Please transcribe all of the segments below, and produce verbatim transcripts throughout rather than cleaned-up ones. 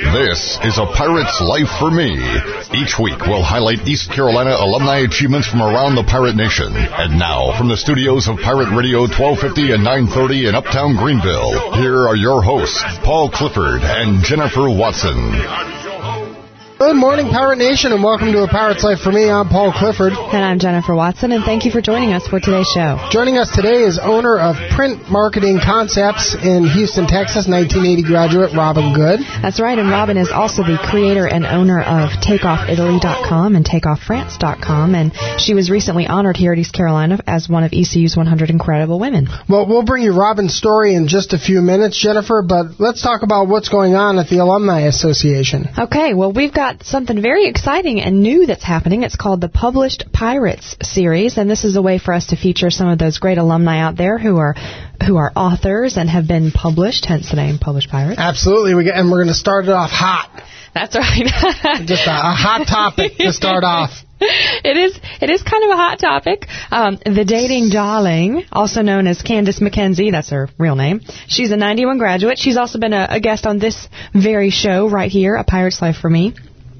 This is A Pirate's Life for Me. Each week, we'll highlight East Carolina alumni achievements from around the Pirate Nation. And now, from the studios of Pirate Radio twelve fifty and nine thirty in Uptown Greenville, here are your hosts, Paul Clifford and Jennifer Watson. Good morning, Pirate Nation, and welcome to A Pirate's Life for Me. I'm Paul Clifford. And I'm Jennifer Watson, and thank you for joining us for today's show. Joining us today is owner of Print Marketing Concepts in Houston, Texas, nineteen eighty graduate Robin Good. That's right, and Robin is also the creator and owner of takeoff italy dot com and takeoff france dot com, and she was recently honored here at East Carolina as one of E C U's one hundred Incredible Women. Well, we'll bring you Robin's story in just a few minutes, Jennifer, but let's talk about what's going on at the Alumni Association. Okay, well, we've got something very exciting and new that's happening. It's called the Published Pirates series, and this is a way for us to feature some of those great alumni out there who are who are authors and have been published, hence the name Published Pirates. Absolutely, we get, and we're going to start it off hot. That's right. Just a, a hot topic to start off. It is It is kind of a hot topic. Um, the dating darling, also known as Candace McKenzie, that's her real name. She's a ninety-one graduate. She's also been a, a guest on this very show right here, A Pirate's Life for Me.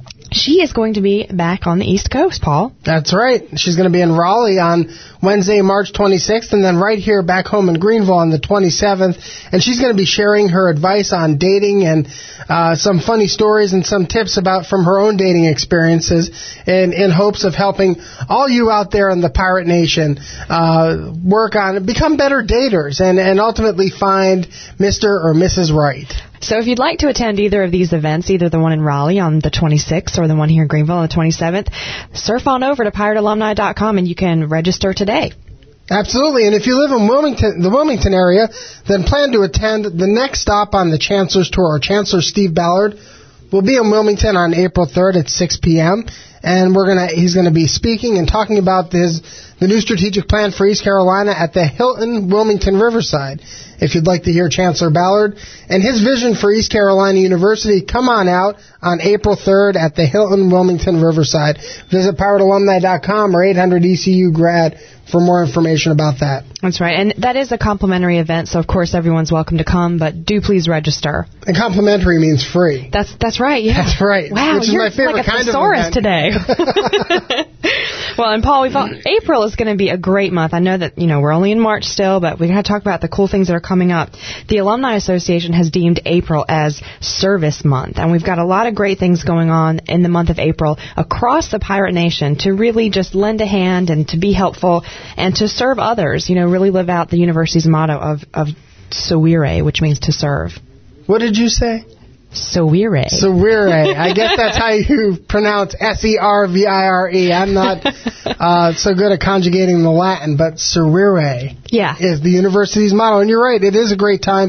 She is going to be back on the East Coast, Paul. That's right. She's going to be in Raleigh on Wednesday, March twenty-sixth, and then right here back home in Greenville on the twenty-seventh. And she's going to be sharing her advice on dating and uh, some funny stories and some tips about from her own dating experiences in, in hopes of helping all you out there in the Pirate Nation uh, work on, become better daters and, and ultimately find Mister or Missus Right. So if you'd like to attend either of these events, either the one in Raleigh on the twenty-sixth or the one here in Greenville on the twenty-seventh, surf on over to pirate alumni dot com and you can register today. Absolutely, and if you live in Wilmington, the Wilmington area, then plan to attend the next stop on the Chancellor's Tour. Chancellor Steve Ballard will be in Wilmington on April third at six p.m., and we're gonna he's going to be speaking and talking about his the new strategic plan for East Carolina at the Hilton Wilmington Riverside. If you'd like to hear Chancellor Ballard and his vision for East Carolina University, come on out on April third at the Hilton Wilmington Riverside. Visit pirate alumni dot com or eight hundred E C U grad for more information about that. That's right, and that is a complimentary event, so of course everyone's welcome to come, but do please register. And complimentary means free. That's that's right, yeah. That's right. Wow, which is you're my favorite like a kind thesaurus of event. today. Well, and Paul, we've all, April is going to be a great month. I know that, you know, we're only in March still, but we're going to talk about the cool things that are coming up. The Alumni Association has deemed April as Service Month, and we've got a lot of great things going on in the month of April across the Pirate Nation to really just lend a hand and to be helpful and to serve others, you know, really live out the university's motto of, of Servire, which means to serve. What did you say? Servire. Servire. I guess that's how you pronounce S E R V I R E. I'm not uh, so good at conjugating the Latin, but Servire yeah. is the university's motto. And you're right, it is a great time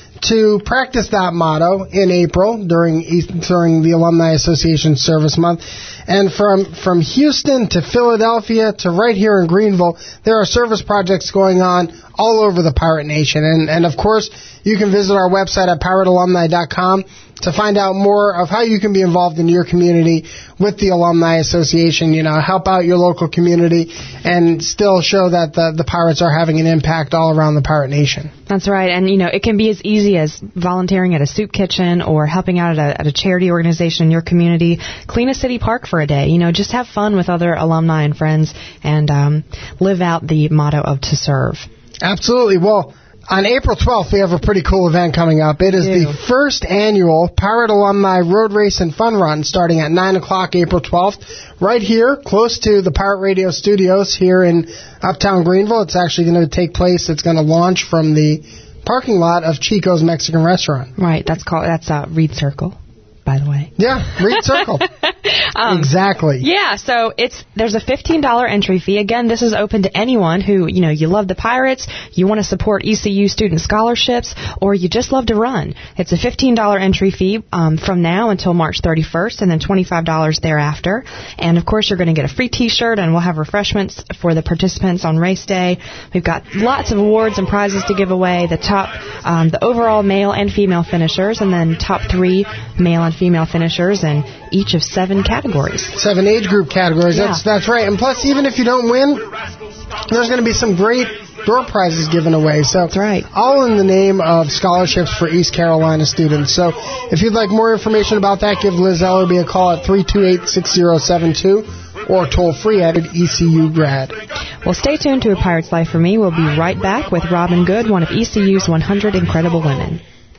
to practice that motto in April during during the Alumni Association Service Month. And from, from Houston to Philadelphia to right here in Greenville, there are service projects going on all over the Pirate Nation. And, and of course, you can visit our website at pirate alumni dot com to find out more of how you can be involved in your community with the Alumni Association, you know, help out your local community and still show that the, the Pirates are having an impact all around the Pirate Nation. That's right. And, you know, it can be as easy as volunteering at a soup kitchen or helping out at a, at a charity organization in your community. Clean a city park for a day. You know, just have fun with other alumni and friends and um, live out the motto of to serve. Absolutely. Well, on April twelfth, we have a pretty cool event coming up. It is the first annual Pirate Alumni Road Race and Fun Run starting at nine o'clock April twelfth, right here, close to the Pirate Radio studios here in Uptown Greenville. It's actually going to take place, it's going to launch from the parking lot of Chico's Mexican Restaurant. Right, that's called, that's uh, Reed Circle, by the way. Yeah, Reed Circle. um, exactly. Yeah, so it's there's a fifteen dollars entry fee. Again, this is open to anyone who, you know, you love the Pirates, you want to support E C U student scholarships, or you just love to run. It's a fifteen dollars entry fee um, from now until March thirty-first, and then twenty-five dollars thereafter. And, of course, you're going to get a free T-shirt, and we'll have refreshments for the participants on race day. We've got lots of awards and prizes to give away, the top, um, the overall male and female finishers, and then top three male and female finishers in each of seven categories. Seven age group categories. Yeah. That's that's right. And plus, even if you don't win, there's going to be some great door prizes given away. So That's right. All in the name of scholarships for East Carolina students. So if you'd like more information about that, give Liz Ellerby a call at three two eight, six zero seven two or toll free at E C U Grad. Well, stay tuned to A Pirate's Life for Me. We'll be right back with Robin Good, one of E C U's one hundred Incredible Women.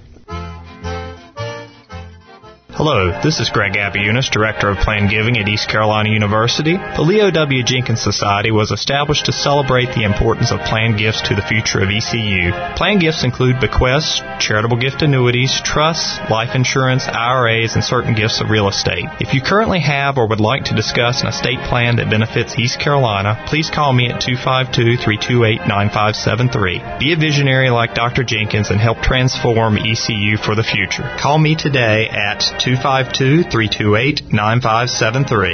Hello, this is Greg Abiunis, Director of Planned Giving at East Carolina University. The Leo W. Jenkins Society was established to celebrate the importance of planned gifts to the future of E C U. Planned gifts include bequests, charitable gift annuities, trusts, life insurance, I R As, and certain gifts of real estate. If you currently have or would like to discuss an estate plan that benefits East Carolina, please call me at two five two, three two eight, nine five seven three. Be a visionary like Doctor Jenkins and help transform E C U for the future. Call me today at two five two, three two eight, nine five seven three.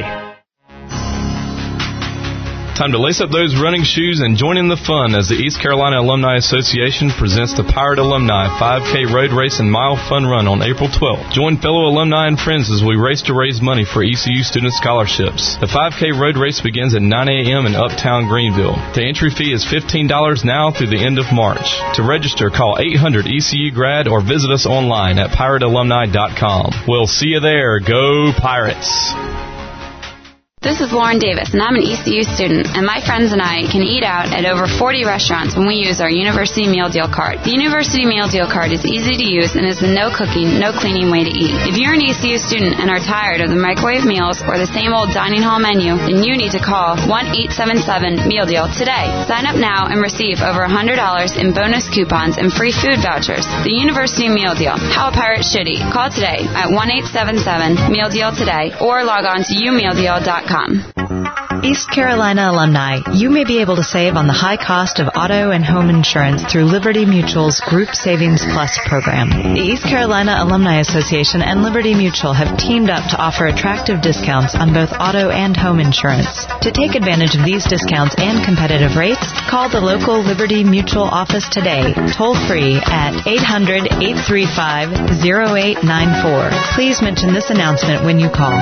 Time to lace up those running shoes and join in the fun as the East Carolina Alumni Association presents the Pirate Alumni five K Road Race and Mile Fun Run on April twelfth. Join fellow alumni and friends as we race to raise money for E C U student scholarships. The five K Road Race begins at nine a.m. in Uptown Greenville. The entry fee is fifteen dollars now through the end of March. To register, call eight hundred E C U Grad or visit us online at pirate alumni dot com. We'll see you there. Go Pirates! This is Lauren Davis, and I'm an E C U student, and my friends and I can eat out at over forty restaurants when we use our University Meal Deal card. The University Meal Deal card is easy to use and is the no cooking, no cleaning way to eat. If you're an E C U student and are tired of the microwave meals or the same old dining hall menu, then you need to call one eight seven seven meal deal today. Sign up now and receive over one hundred dollars in bonus coupons and free food vouchers. The University Meal Deal. How a pirate should eat. Call today at one eight seven seven meal deal today or log on to u meal deal dot com. East Carolina alumni, you may be able to save on the high cost of auto and home insurance through Liberty Mutual's Group Savings Plus program. The East Carolina Alumni Association and Liberty Mutual have teamed up to offer attractive discounts on both auto and home insurance. To take advantage of these discounts and competitive rates, call the local Liberty Mutual office today, toll free at eight hundred, eight three five, zero eight nine four. Please mention this announcement when you call.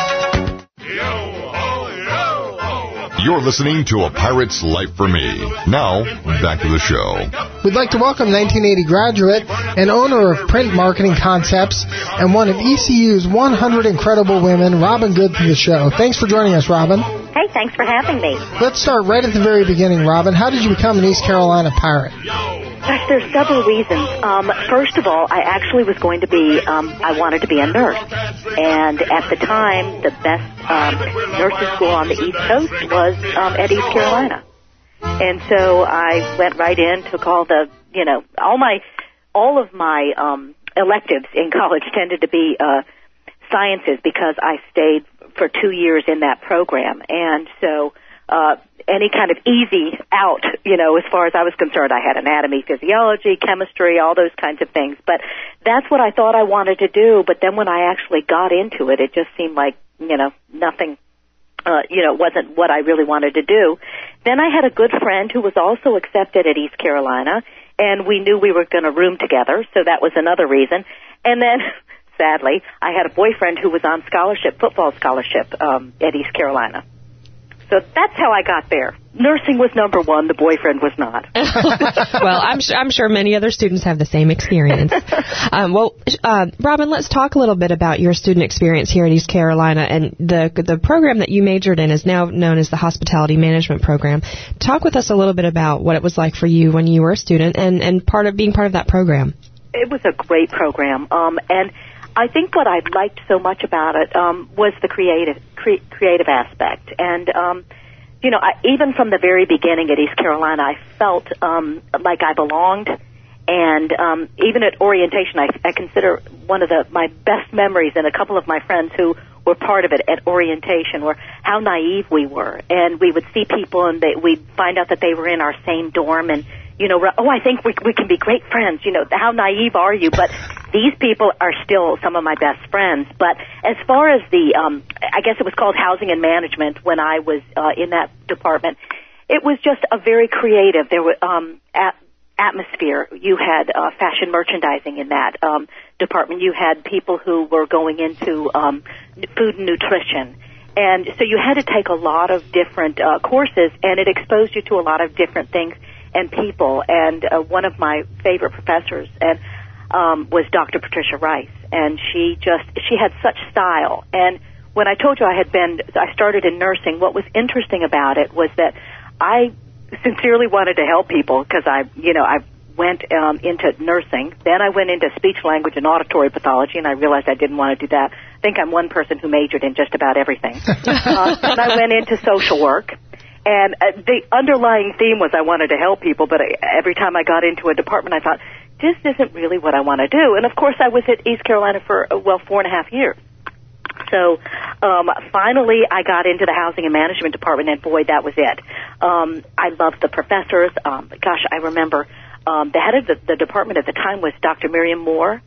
You're listening to A Pirate's Life for Me. Now, back to the show. We'd like to welcome nineteen eighty graduate and owner of Print Marketing Concepts and one of E C U's one hundred Incredible Women, Robin Good, to the show. Thanks for joining us, Robin. Hey, thanks for having me. Let's start right at the very beginning, Robin. How did you become an East Carolina Pirate? Gosh, there's several reasons. Um, first of all, I actually was going to be, um, I wanted to be a nurse. And at the time, the best um, nursing school on the East Coast was um, at East Carolina. And so I went right in, took all the, you know, all my, all of my um, electives in college tended to be uh, sciences because I stayed for two years in that program. And so uh, any kind of easy out, you know, as far as I was concerned, I had anatomy, physiology, chemistry, all those kinds of things. But that's what I thought I wanted to do. But then when I actually got into it, it just seemed like, you know, nothing, uh, you know, wasn't what I really wanted to do. Then I had a good friend who was also accepted at East Carolina, and we knew we were going to room together, so that was another reason. And then, sadly, I had a boyfriend who was on scholarship, football scholarship, um, at East Carolina. So that's how I got there. Nursing was number one. The boyfriend was not. Well, I'm sure, I'm sure many other students have the same experience. um, well, uh, Robin, let's talk a little bit about your student experience here at East Carolina. And the the program that you majored in is now known as the Hospitality Management Program. Talk with us a little bit about what it was like for you when you were a student and, and part of being part of that program. It was a great program. Um, and I think what I liked so much about it um, was the creative cre- creative aspect. And, um, you know, I, even from the very beginning at East Carolina, I felt um, like I belonged. And um, even at orientation, I, I consider one of the my best memories, and a couple of my friends who were part of it at orientation, were how naive we were. And we would see people, and they, we'd find out that they were in our same dorm, and you know, oh, I think we we can be great friends. You know, how naive are you? But these people are still some of my best friends. But as far as the, um, I guess it was called housing and management when I was uh, in that department, it was just a very creative. There were um, at, atmosphere. You had uh, fashion merchandising in that um, department. You had people who were going into um, food and nutrition. And so you had to take a lot of different uh, courses, and it exposed you to a lot of different things. and people. And uh, one of my favorite professors and um, was Doctor Patricia Rice, and she just she had such style. And when I told you I had been, I started in nursing. What was interesting about it was that I sincerely wanted to help people because I, you know, I went um, into nursing. Then I went into speech, language, and auditory pathology, and I realized I didn't want to do that. I think I'm one person who majored in just about everything. uh, and I went into social work. And uh, the underlying theme was I wanted to help people, but I, every time I got into a department, I thought, this isn't really what I want to do. And, of course, I was at East Carolina for, uh, well, four and a half years. So um, finally I got into the housing and management department, and, boy, that was it. Um, I loved the professors. Um, gosh, I remember um, the head of the, the department at the time was Doctor Miriam Moore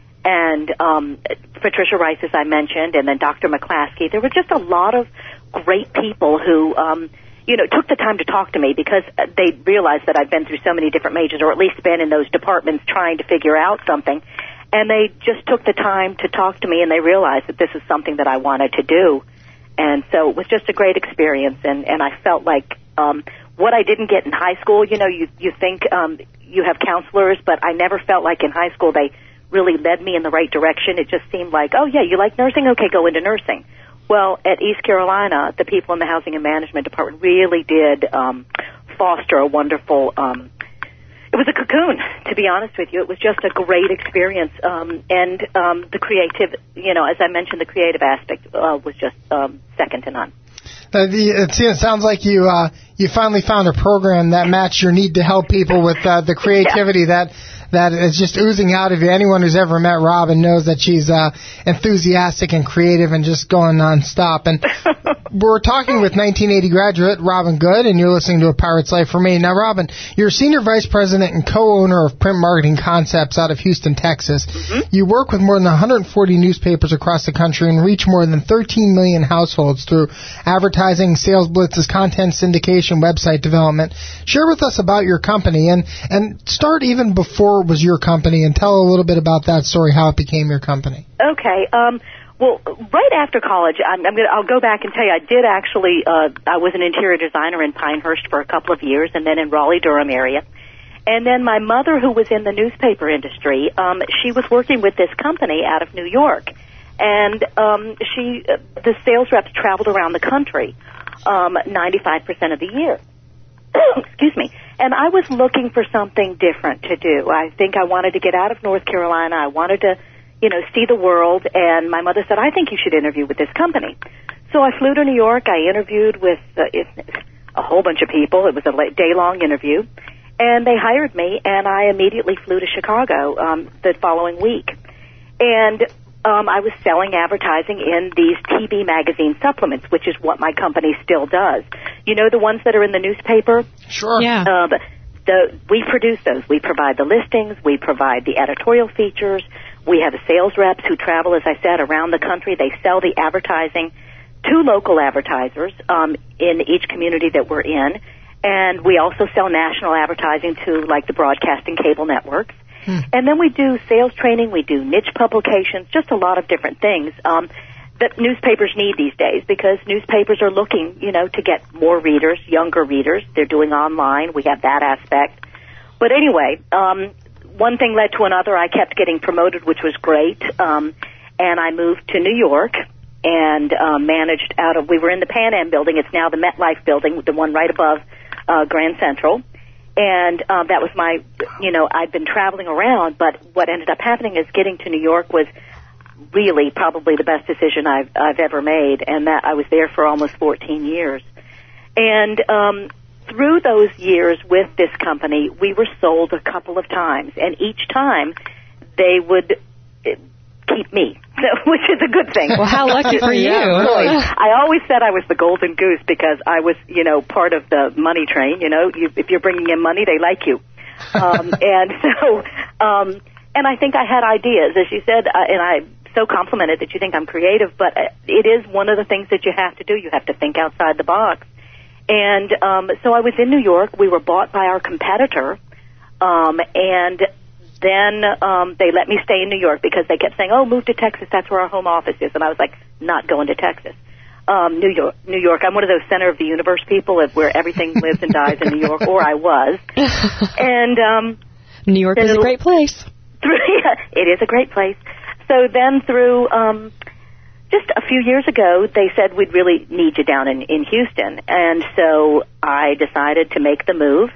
and um, Patricia Rice, as I mentioned, and then Doctor McClaskey. There were just a lot of great people who um, – you know, took the time to talk to me because they realized that I'd been through so many different majors, or at least been in those departments trying to figure out something. And they just took the time to talk to me, and they realized that this is something that I wanted to do. And so it was just a great experience, and, and I felt like um, what I didn't get in high school, you know, you, you think um, you have counselors, but I never felt like in high school they really led me in the right direction. It just seemed like, oh, yeah, you like nursing? Okay, go into nursing. Well, at East Carolina, the people in the Housing and Management Department really did um, foster a wonderful, um, it was a cocoon, to be honest with you. It was just a great experience. Um, and um, the creative, you know, as I mentioned, the creative aspect uh, was just um, second to none. Uh, the, it, it sounds like you uh, you finally found a program that matched your need to help people with uh, the creativity yeah. that that is just oozing out of you. Anyone who's ever met Robin knows that she's uh, enthusiastic and creative and just going nonstop. And we're talking with nineteen eighty graduate Robin Good, and you're listening to A Pirate's Life for Me. Now, Robin, you're Senior Vice President and co-owner of Print Marketing Concepts out of Houston, Texas. Mm-hmm. You work with more than one hundred forty newspapers across the country and reach more than thirteen million households through advertising, sales blitzes, content syndication, website development. Share with us about your company, and, and start even before it was your company, and tell a little bit about that story, how it became your company. Okay. Um, well, right after college, I'm, I'm gonna, I'll go back and tell you, I did actually, uh, I was an interior designer in Pinehurst for a couple of years, and then in Raleigh-Durham area. And then my mother, who was in the newspaper industry, um, she was working with this company out of New York. And um, she, uh, the sales reps traveled around the country um, ninety-five percent of the year. Excuse me. And I was looking for something different to do. I think I wanted to get out of North Carolina. I wanted to, you know, see the world. And my mother said, I think you should interview with this company. So I flew to New York. I interviewed with uh, it, a whole bunch of people. It was a day-long interview. And they hired me, and I immediately flew to Chicago um, the following week. And um, I was selling advertising in these T V magazine supplements, which is what my company still does. You know the ones that are in the newspaper? Sure. Yeah. Uh, the, we produce those. We provide the listings. We provide the editorial features. We have sales reps who travel, as I said, around the country. They sell the advertising to local advertisers um, in each community that we're in. And we also sell national advertising to, like, the broadcasting cable networks. Hmm. And then we do sales training. We do niche publications, just a lot of different things um, that newspapers need these days, because newspapers are looking, you know, to get more readers, younger readers. They're doing online. We have that aspect. But anyway, um, one thing led to another. I kept getting promoted, which was great. Um, and I moved to New York and uh, managed out of, we were in the Pan Am building. It's now the MetLife building, the one right above uh, Grand Central. And um, that was my, you know, I'd been traveling around, but what ended up happening is getting to New York was really probably the best decision I've, I've ever made, and that I was there for almost fourteen years. And um, through those years with this company, we were sold a couple of times, and each time they would keep me, which is a good thing. Well, how lucky for you. Yeah, really. I always said I was the golden goose because I was, you know, part of the money train. You know, you, if you're bringing in money, they like you. Um, and so, um, and I think I had ideas, as you said, uh, and I so complimented that you think I'm creative, but it is one of the things that you have to do. You have to think outside the box. And um, so I was in New York. We were bought by our competitor, um, and then um, they let me stay in New York because they kept saying, oh, move to Texas. That's where our home office is. And I was like, not going to Texas. Um, New York, New York. I'm one of those center of the universe people of where everything lives and dies in New York, or I was. And um, New York is a great place. Through, yeah, it is a great place. So then through um, just a few years ago, they said we'd really need you down in, in Houston. And so I decided to make the move.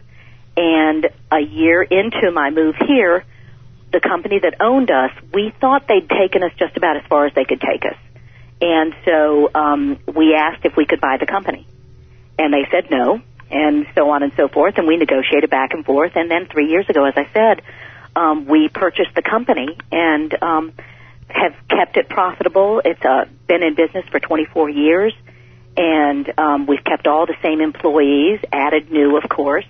And a year into my move here, the company that owned us, we thought they'd taken us just about as far as they could take us. And so um, we asked if we could buy the company. And they said no, and so on and so forth. And we negotiated back and forth. And then three years ago, as I said, um, we purchased the company and um, have kept it profitable. It's uh, been in business for twenty-four years. And um, we've kept all the same employees, added new, of course.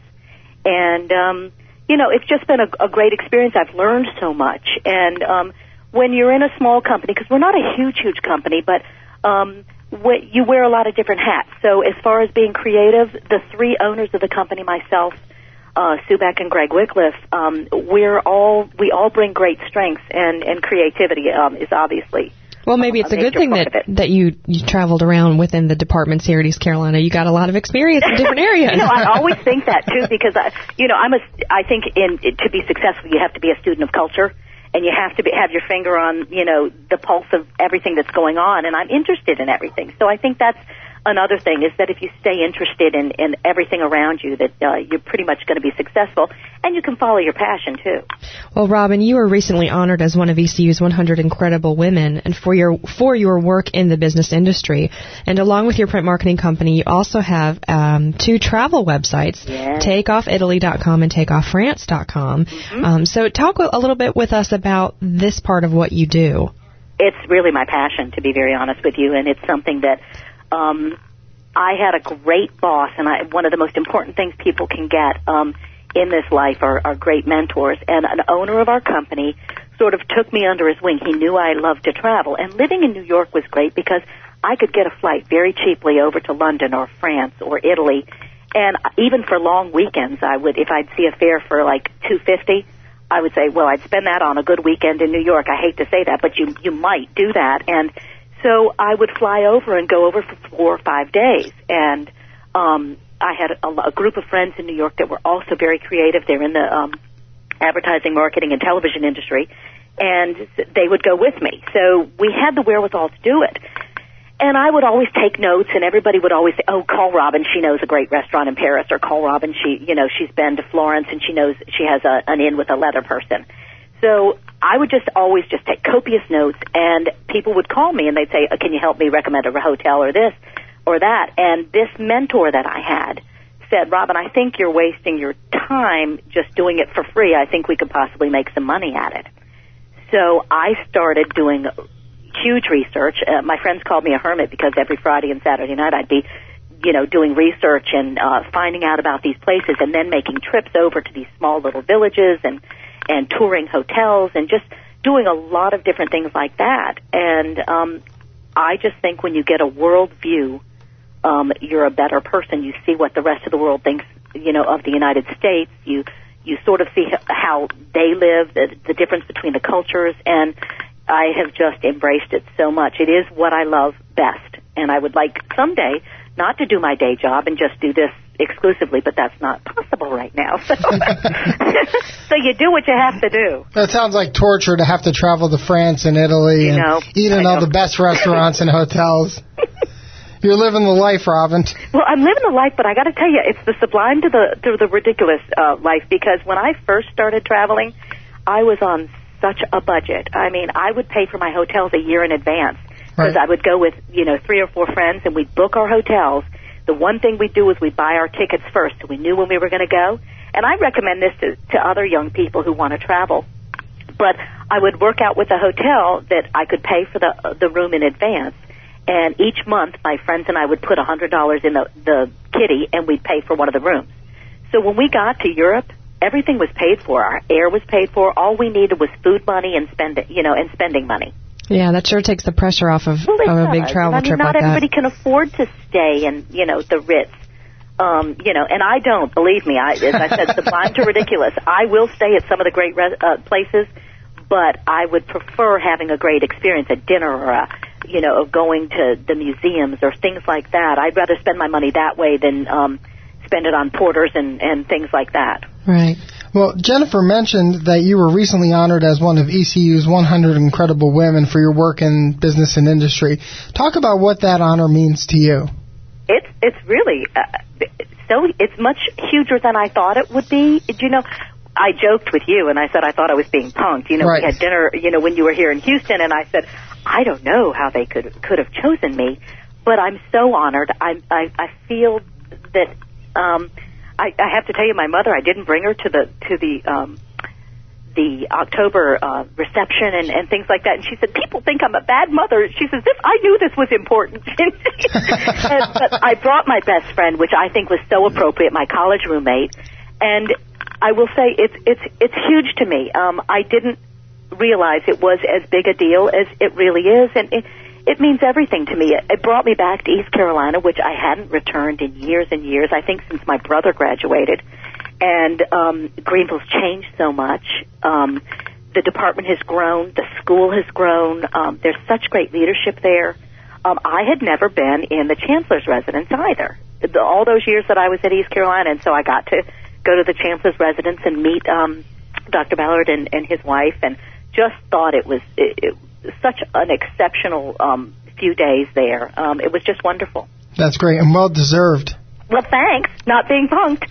And, um, you know, it's just been a, a great experience. I've learned so much. And um, when you're in a small company, because we're not a huge, huge company, but um, wh- you wear a lot of different hats. So as far as being creative, the three owners of the company, myself, uh, Sue Beck and Greg Wycliffe, um, we're all, we all bring great strengths, and, and creativity um, is obviously... Well, maybe it's a, a good thing that, that you, you traveled around within the departments here at East Carolina. You got a lot of experience in different areas. You know, I always think that, too, because, I, you know, I'm a, I think in, to be successful, you have to be a student of culture, and you have to be, have your finger on, you know, the pulse of everything that's going on, and I'm interested in everything. So I think that's another thing, is that if you stay interested in, in everything around you, that uh, you're pretty much going to be successful, and you can follow your passion, too. Well, Robin, you were recently honored as one of E C U's one hundred Incredible Women, and for your for your work in the business industry. And along with your print marketing company, you also have um, two travel websites, yes. take off italy dot com and take off france dot com. Mm-hmm. Um, so talk a little bit with us about this part of what you do. It's really my passion, to be very honest with you, and it's something that um, I had a great boss, and I, one of the most important things people can get um, in this life are, are great mentors. And an owner of our company sort of took me under his wing. He knew I loved to travel, and living in New York was great because I could get a flight very cheaply over to London or France or Italy. And even for long weekends, I would, if I'd see a fare for like two hundred fifty dollars, I would say, well, I'd spend that on a good weekend in New York. I hate to say that, but you you might do that. And so I would fly over and go over for four or five days. And um, I had a, a group of friends in New York that were also very creative. They're in the um, advertising, marketing, and television industry. And they would go with me. So we had the wherewithal to do it. And I would always take notes, and everybody would always say, oh, call Robin, she knows a great restaurant in Paris, or call Robin, she, you know, she's been to Florence, and she knows she has a, an inn with a leather person. So I would just always just take copious notes, and people would call me, and they'd say, can you help me recommend a hotel or this or that? And this mentor that I had said, Robin, I think you're wasting your time just doing it for free. I think we could possibly make some money at it. So I started doing huge research. Uh, my friends called me a hermit because every Friday and Saturday night I'd be, you know, doing research and uh, finding out about these places, and then making trips over to these small little villages and, and touring hotels and just doing a lot of different things like that. And um, I just think when you get a world view, um, you're a better person. You see what the rest of the world thinks, you know, of the United States. You you sort of see how they live, the, the difference between the cultures, and I have just embraced it so much. It is what I love best, and I would like someday not to do my day job and just do this exclusively, but that's not possible right now. So, so you do what you have to do. That sounds like torture to have to travel to France and Italy you and know, eat in all the best restaurants and hotels. You're living the life, Robin. Well, I'm living the life, but I got to tell you, it's the sublime to the to the ridiculous uh, life, because when I first started traveling, I was on such a budget. I mean, I would pay for my hotels a year in advance, because right. I would go with, you know, three or four friends, and we'd book our hotels. The one thing we'd do was we'd buy our tickets first, so we knew when we were going to go. And I recommend this to, to other young people who want to travel. But I would work out with a hotel that I could pay for the uh, the room in advance. And each month, my friends and I would put one hundred dollars in the, the kitty, and we'd pay for one of the rooms. So when we got to Europe, everything was paid for. Our air was paid for. All we needed was food money and spend, you know, and spending mones. Yeah, that sure takes the pressure off of, well, of a big travel I mean, trip not like that. Not everybody can afford to stay in, you know, the Ritz. Um, you know, and I don't, believe me. I, as I said, sublime to ridiculous. I will stay at some of the great res- uh, places, but I would prefer having a great experience at dinner or a, you know, of going to the museums or things like that. I'd rather spend my money that way than um, spend it on porters and, and things like that. Right. Well, Jennifer mentioned that you were recently honored as one of E C U's one hundred Incredible Women for your work in business and industry. Talk about what that honor means to you. It's it's really uh, so it's much huger than I thought it would be. You know, I joked with you and I said I thought I was being punked. You know, right. We had dinner, you know, when you were here in Houston, and I said I don't know how they could could have chosen me, but I'm so honored. I I, I feel that. Um, I, I have to tell you, my mother, I didn't bring her to the to the um, the October uh, reception and, and things like that. And she said, people think I'm a bad mother. She says, this, I knew this was important. and, but I brought my best friend, which I think was so appropriate, my college roommate. And I will say it's it's it's huge to me. Um, I didn't realize it was as big a deal as it really is. And it, It means everything to me. It brought me back to East Carolina, which I hadn't returned in years and years, I think since my brother graduated. And um, Greenville's changed so much. Um, the department has grown. The school has grown. Um, there's such great leadership there. Um, I had never been in the chancellor's residence either, the, all those years that I was at East Carolina. And so I got to go to the chancellor's residence and meet um, Doctor Ballard and, and his wife, and just thought it was... It, it, such an exceptional um, few days there. Um, it was just wonderful. That's great and well-deserved. Well, thanks. Not being punked.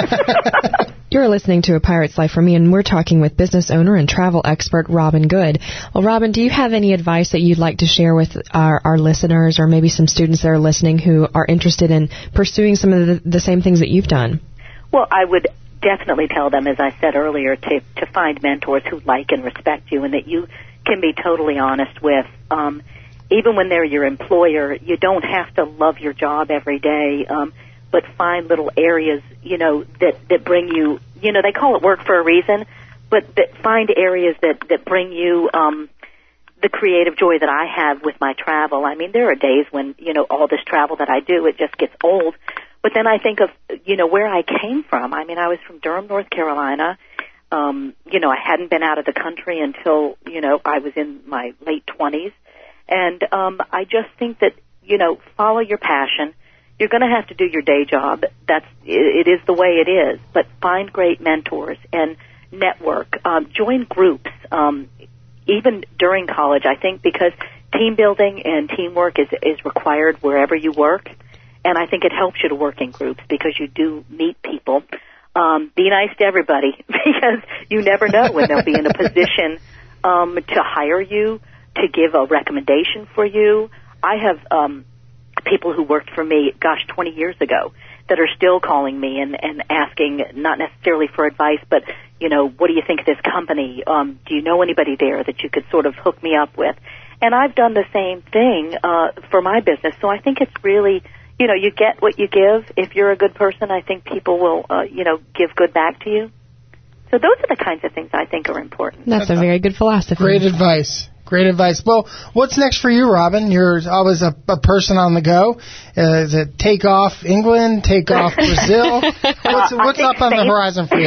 You're listening to A Pirate's Life for Me, and we're talking with business owner and travel expert Robin Good. Well, Robin, do you have any advice that you'd like to share with our, our listeners, or maybe some students that are listening who are interested in pursuing some of the, the same things that you've done? Well, I would definitely tell them, as I said earlier, to, to find mentors who like and respect you, and that you can be totally honest with. Um, even when they're your employer, you don't have to love your job every day, um, but find little areas, you know, that, that bring you, you know, they call it work for a reason, but that find areas that, that bring you um, the creative joy that I have with my travel. I mean, there are days when, you know, all this travel that I do, it just gets old. But then I think of, you know, where I came from. I mean, I was from Durham, North Carolina. Um, you know, I hadn't been out of the country until, you know, I was in my late twenties. And um, I just think that, you know, follow your passion. You're going to have to do your day job. That's it, it is the way it is. But find great mentors and network. Um, join groups, um, even during college, I think, because team building and teamwork is, is required wherever you work. And I think it helps you to work in groups because you do meet people. Um, be nice to everybody because you never know when they'll be in a position um, to hire you, to give a recommendation for you. I have um, people who worked for me, gosh, twenty years ago that are still calling me and, and asking, not necessarily for advice, but, you know, what do you think of this company? Um, do you know anybody there that you could sort of hook me up with? And I've done the same thing uh, for my business. So I think it's really... You know, you get what you give. If you're a good person, I think people will, uh, you know, give good back to you. So those are the kinds of things I think are important. That's a very good philosophy. Great advice. Great advice. Well, what's next for you, Robin? You're always a, a person on the go. Uh, is it take off England, take off Brazil? What's, what's up on Spain. The horizon for you?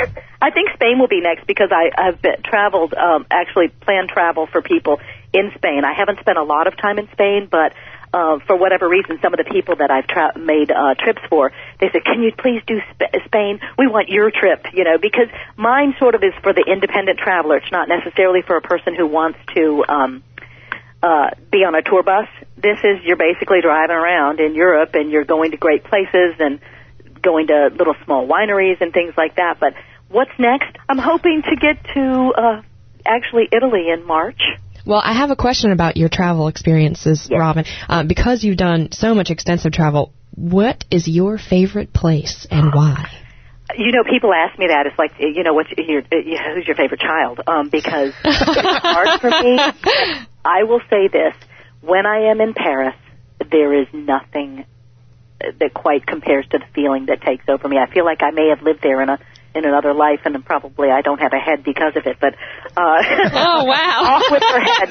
I think Spain will be next because I, I've been, traveled, um, actually planned travel for people in Spain. I haven't spent a lot of time in Spain, but... Uh, for whatever reason, some of the people that I've tra- made uh, trips for, they said, can you please do Sp- Spain? We want your trip, you know, because mine sort of is for the independent traveler. It's not necessarily for a person who wants to um, uh, be on a tour bus. This is, you're basically driving around in Europe, and you're going to great places and going to little small wineries and things like that. But what's next? I'm hoping to get to uh, actually Italy in March. Well, I have a question about your travel experiences, yes. Robin. Uh, because you've done so much extensive travel, what is your favorite place and why? You know, people ask me that. It's like, you know, what's your, who's your favorite child? Um, because it's hard for me. I will say this. When I am in Paris, there is nothing that quite compares to the feeling that takes over me. I feel like I may have lived there in a in another life, and then probably I don't have a head because of it, but uh oh wow off with her head.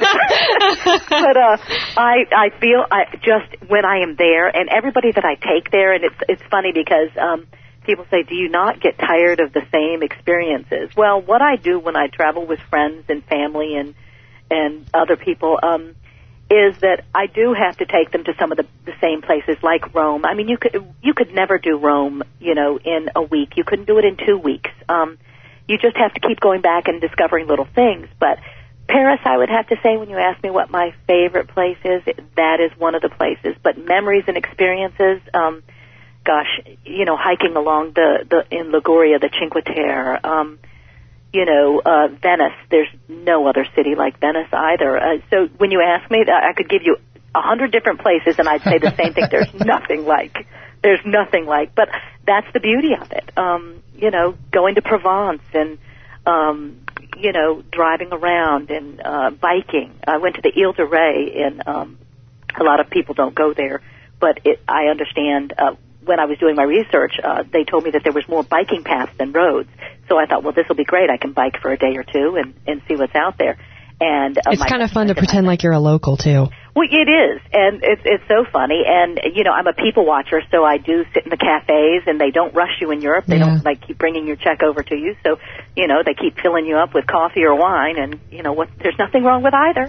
But uh I I feel I just when I am there, and everybody that I take there, and it's it's funny because um people say, do you not get tired of the same experiences? Well, what I do when I travel with friends and family and and other people, um is that I do have to take them to some of the, the same places like Rome. I mean, you could you could never do Rome, you know, in a week. You couldn't do it in two weeks. Um, you just have to keep going back and discovering little things. But Paris, I would have to say, when you ask me what my favorite place is, that is one of the places. But memories and experiences, um, gosh, you know, hiking along the, the in Liguria, the Cinque Terre, um, you know, uh, Venice. There's no other city like Venice either. Uh, so when you ask me, I could give you a hundred different places, and I'd say the same thing. There's nothing like. There's nothing like. But that's the beauty of it. Um, you know, going to Provence and, um, you know, driving around and uh, biking. I went to the Ile de Ré, and um, a lot of people don't go there, but it, I understand. Uh, when I was doing my research, uh, they told me that there was more biking paths than roads. So I thought, well, this will be great. I can bike for a day or two and, and see what's out there. And uh, it's kind of fun to pretend like you're a local, too. Well, it is, and it's it's so funny. And, you know, I'm a people watcher, so I do sit in the cafes, and they don't rush you in Europe. They yeah. don't, like, keep bringing your check over to you. So, you know, they keep filling you up with coffee or wine, and, you know, what? There's nothing wrong with either.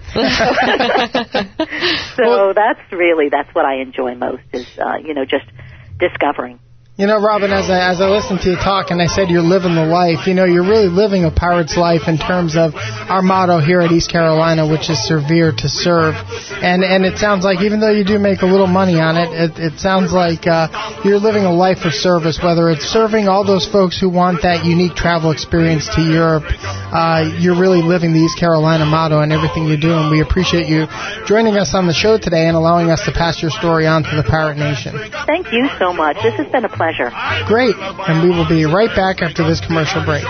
So well, that's really, that's what I enjoy most is, uh, you know, just discovering. You know, Robin, as I, as I listened to you talk and I said you're living the life, you know, you're really living a pirate's life in terms of our motto here at East Carolina, which is Servir to Serve. And and it sounds like even though you do make a little money on it, it, it sounds like uh, you're living a life of service, whether it's serving all those folks who want that unique travel experience to Europe. Uh, you're really living the East Carolina motto in everything you do, and we appreciate you joining us on the show today and allowing us to pass your story on to the Pirate Nation. Thank you so much. This has been a pleasure. Great, and we will be right back after this commercial break.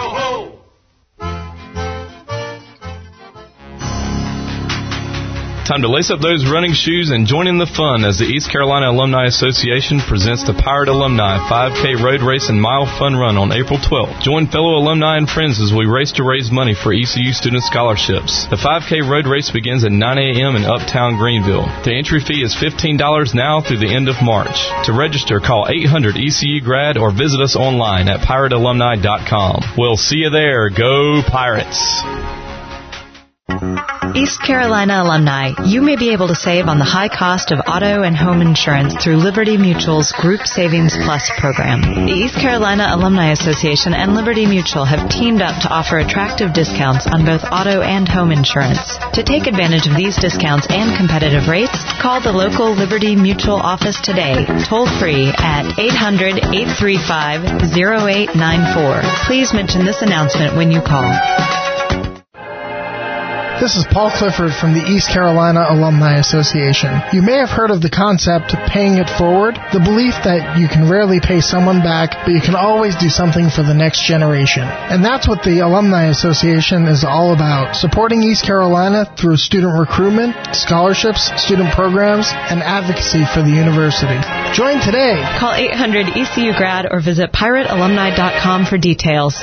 Time to lace up those running shoes and join in the fun as the East Carolina Alumni Association presents the Pirate Alumni five K Road Race and Mile Fun Run on April twelfth. Join fellow alumni and friends as we race to raise money for E C U student scholarships. The five K Road Race begins at nine a.m. in Uptown Greenville. The entry fee is fifteen dollars now through the end of March. To register, call eight hundred E C U grad or visit us online at pirate alumni dot com. We'll see you there. Go Pirates! East Carolina alumni, you may be able to save on the high cost of auto and home insurance through Liberty Mutual's Group Savings Plus program. The East Carolina Alumni Association and Liberty Mutual have teamed up to offer attractive discounts on both auto and home insurance. To take advantage of these discounts and competitive rates, call the local Liberty Mutual office today, toll free at eight hundred, eight three five, oh eight nine four. Please mention this announcement when you call. This is Paul Clifford from the East Carolina Alumni Association. You may have heard of the concept of paying it forward, the belief that you can rarely pay someone back, but you can always do something for the next generation. And that's what the Alumni Association is all about, supporting East Carolina through student recruitment, scholarships, student programs, and advocacy for the university. Join today. Call eight hundred E C U grad or visit pirate alumni dot com for details.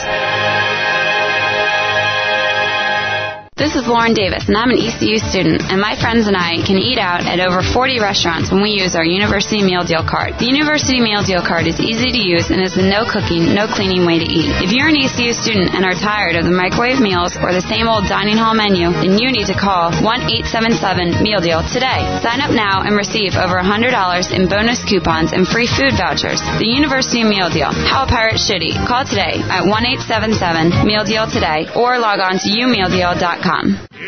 This is Lauren Davis, and I'm an E C U student, and my friends and I can eat out at over forty restaurants when we use our University Meal Deal Card. The University Meal Deal Card is easy to use and is a no-cooking, no-cleaning way to eat. If you're an E C U student and are tired of the microwave meals or the same old dining hall menu, then you need to call one eight seven seven meal deal today. Sign up now and receive over one hundred dollars in bonus coupons and free food vouchers. The University Meal Deal. How a pirate should eat. Call today at one eight seven seven meal deal today or log on to u meal deal dot com.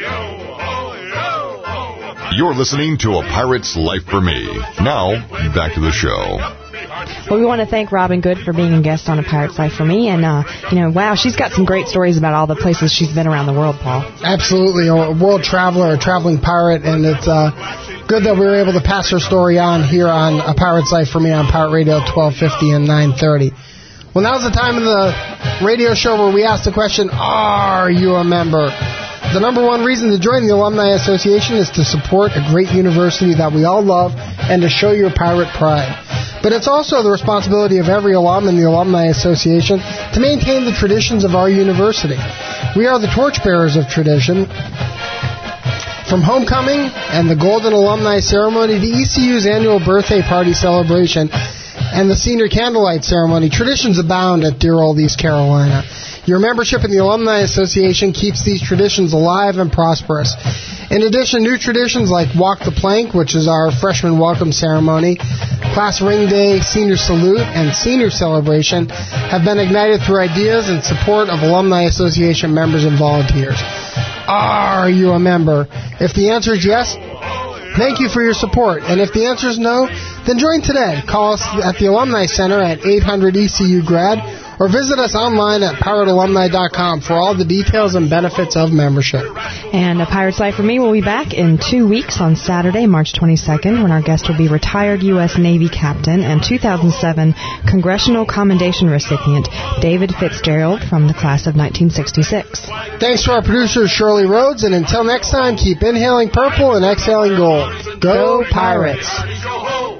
You're listening to A Pirate's Life for Me. Now, back to the show. Well, we want to thank Robin Good for being a guest on A Pirate's Life for Me. And, uh, you know, wow, she's got some great stories about all the places she's been around the world, Paul. Absolutely. A world traveler, a traveling pirate, and it's uh, good that we were able to pass her story on here on A Pirate's Life for Me on Pirate Radio twelve fifty and nine thirty. Well, now's the time of the radio show where we ask the question, are you a member? The number one reason to join the Alumni Association is to support a great university that we all love and to show your pirate pride. But it's also the responsibility of every alum in the Alumni Association to maintain the traditions of our university. We are the torchbearers of tradition. From homecoming and the Golden Alumni Ceremony to E C U's annual birthday party celebration and the Senior Candlelight Ceremony, traditions abound at dear old East Carolina. Your membership in the Alumni Association keeps these traditions alive and prosperous. In addition, new traditions like Walk the Plank, which is our freshman welcome ceremony, Class Ring Day, Senior Salute, and Senior Celebration have been ignited through ideas and support of Alumni Association members and volunteers. Are you a member? If the answer is yes, thank you for your support. And if the answer is no, then join today. Call us at the Alumni Center at eight hundred E C U Grad or visit us online at pirate alumni dot com for all the details and benefits of membership. And A Pirate's Life for Me will be back in two weeks on Saturday, March twenty-second, when our guest will be retired U S Navy Captain and two thousand seven Congressional Commendation recipient David Fitzgerald from the class of nineteen sixty-six. Thanks to our producer, Shirley Rhodes, and until next time, keep inhaling purple and exhaling gold. Go, Go Pirates! Pirates.